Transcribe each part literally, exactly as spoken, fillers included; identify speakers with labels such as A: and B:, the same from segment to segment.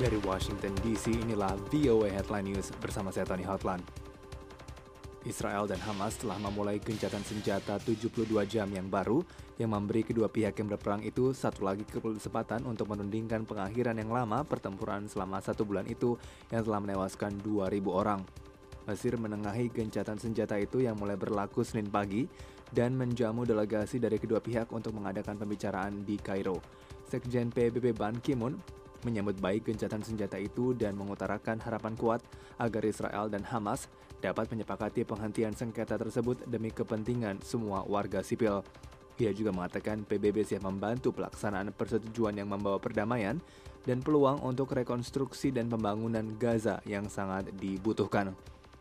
A: Dari Washington D C, inilah V O A Headline News bersama saya Tony Hotlan. Israel dan Hamas telah memulai gencatan senjata tujuh puluh dua jam yang baru yang memberi kedua pihak yang berperang itu satu lagi kesempatan untuk menundingkan pengakhiran yang lama pertempuran selama satu bulan itu yang telah menewaskan dua ribu orang. Mesir menengahi gencatan senjata itu yang mulai berlaku Senin pagi dan menjamu delegasi dari kedua pihak untuk mengadakan pembicaraan di Kairo. Sekjen P B B Ban Ki-moon menyambut baik gencatan senjata itu dan mengutarakan harapan kuat agar Israel dan Hamas dapat menyepakati penghentian sengketa tersebut demi kepentingan semua warga sipil. Ia juga mengatakan P B B siap membantu pelaksanaan persetujuan yang membawa perdamaian dan peluang untuk rekonstruksi dan pembangunan Gaza yang sangat dibutuhkan.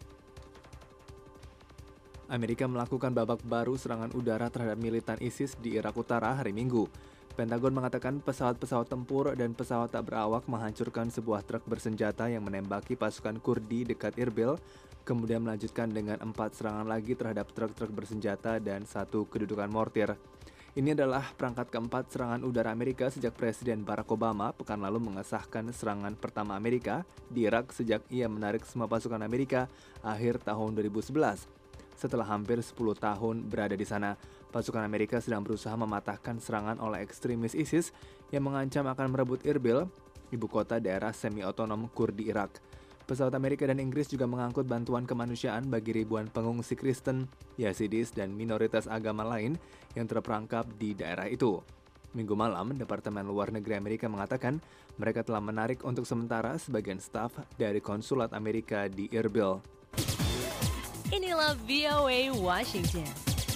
A: Amerika melakukan babak baru serangan udara terhadap militan ISIS di Irak Utara hari Minggu. Pentagon mengatakan pesawat-pesawat tempur dan pesawat tak berawak menghancurkan sebuah truk bersenjata yang menembaki pasukan Kurdi dekat Irbil, kemudian melanjutkan dengan empat serangan lagi terhadap truk-truk bersenjata dan satu kedudukan mortir. Ini adalah perangkat keempat serangan udara Amerika sejak Presiden Barack Obama pekan lalu mengesahkan serangan pertama Amerika di Irak sejak ia menarik semua pasukan Amerika akhir tahun dua ribu sebelas. Setelah hampir sepuluh tahun berada di sana, pasukan Amerika sedang berusaha mematahkan serangan oleh ekstremis ISIS yang mengancam akan merebut Irbil, ibu kota daerah semi-otonom Kurdi Irak. Pesawat Amerika dan Inggris juga mengangkut bantuan kemanusiaan bagi ribuan pengungsi Kristen, Yazidis, dan minoritas agama lain yang terperangkap di daerah itu. Minggu malam, Departemen Luar Negeri Amerika mengatakan mereka telah menarik untuk sementara sebagian staf dari konsulat Amerika di Irbil.
B: Inilah V O A Washington.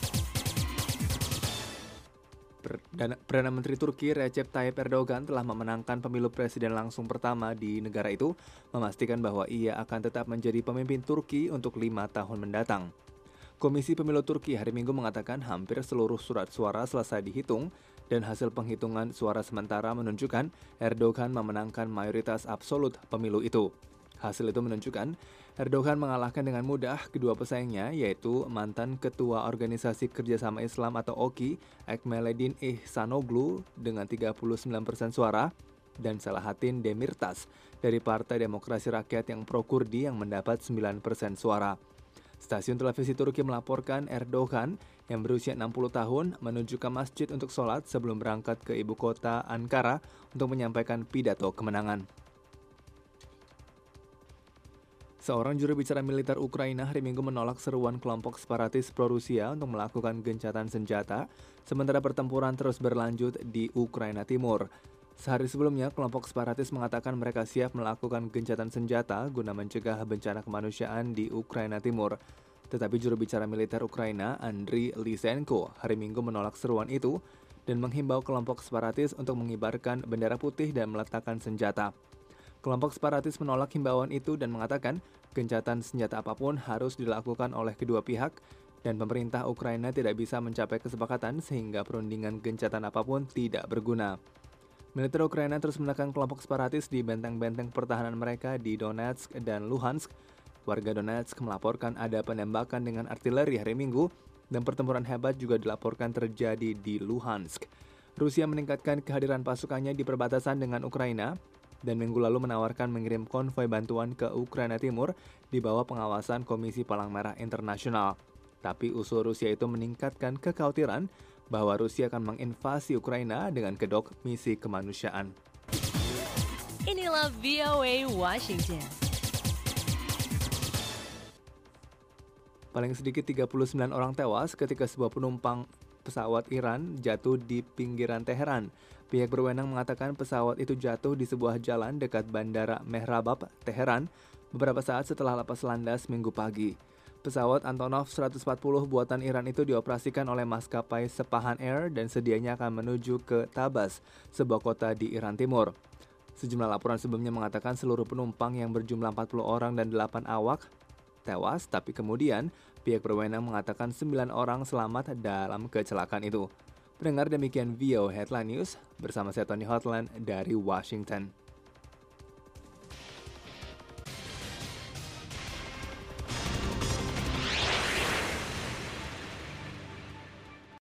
A: Perdana, Perdana Menteri Turki Recep Tayyip Erdogan telah memenangkan pemilu presiden langsung pertama di negara itu, memastikan bahwa ia akan tetap menjadi pemimpin Turki untuk lima tahun mendatang. Komisi Pemilu Turki hari Minggu mengatakan hampir seluruh surat suara selesai dihitung dan hasil penghitungan suara sementara menunjukkan Erdogan memenangkan mayoritas absolut pemilu itu. Hasil itu menunjukkan Erdogan mengalahkan dengan mudah kedua pesaingnya, yaitu mantan Ketua Organisasi Kerjasama Islam atau O K I, Ekmeledin Ihsanoglu dengan tiga puluh sembilan persen suara, dan Selahattin Demirtas dari Partai Demokrasi Rakyat yang pro-Kurdi yang mendapat sembilan persen suara. Stasiun televisi Turki melaporkan Erdogan yang berusia enam puluh tahun menuju ke masjid untuk sholat sebelum berangkat ke ibu kota Ankara untuk menyampaikan pidato kemenangan. Seorang juru bicara militer Ukraina hari Minggu menolak seruan kelompok separatis pro-Rusia untuk melakukan gencatan senjata, sementara pertempuran terus berlanjut di Ukraina Timur. Sehari sebelumnya, kelompok separatis mengatakan mereka siap melakukan gencatan senjata guna mencegah bencana kemanusiaan di Ukraina Timur. Tetapi juru bicara militer Ukraina, Andriy Lysenko, hari Minggu menolak seruan itu dan menghimbau kelompok separatis untuk mengibarkan bendera putih dan meletakkan senjata. Kelompok separatis menolak himbauan itu dan mengatakan gencatan senjata apapun harus dilakukan oleh kedua pihak dan pemerintah Ukraina tidak bisa mencapai kesepakatan sehingga perundingan gencatan apapun tidak berguna. Militer Ukraina terus menekan kelompok separatis di benteng-benteng pertahanan mereka di Donetsk dan Luhansk. Warga Donetsk melaporkan ada penembakan dengan artileri hari Minggu dan pertempuran hebat juga dilaporkan terjadi di Luhansk. Rusia meningkatkan kehadiran pasukannya di perbatasan dengan Ukraina dan minggu lalu menawarkan mengirim konvoi bantuan ke Ukraina Timur di bawah pengawasan Komisi Palang Merah Internasional. Tapi usul Rusia itu meningkatkan kekhawatiran bahwa Rusia akan menginvasi Ukraina dengan kedok misi kemanusiaan.
B: Inilah V O A Washington.
A: Paling sedikit tiga puluh sembilan orang tewas ketika sebuah penumpang pesawat Iran jatuh di pinggiran Teheran. Pihak berwenang mengatakan pesawat itu jatuh di sebuah jalan dekat Bandara Mehrabad, Teheran, beberapa saat setelah lepas landas Minggu pagi. Pesawat Antonov seratus empat puluh buatan Iran itu dioperasikan oleh maskapai Sepahan Air dan sedianya akan menuju ke Tabas, sebuah kota di Iran Timur. Sejumlah laporan sebelumnya mengatakan seluruh penumpang yang berjumlah empat puluh orang dan delapan awak tewas, tapi kemudian pihak berwenang mengatakan sembilan orang selamat dalam kecelakaan itu. Pendengar, demikian V O A Headline News bersama saya Tony Hotlan dari Washington.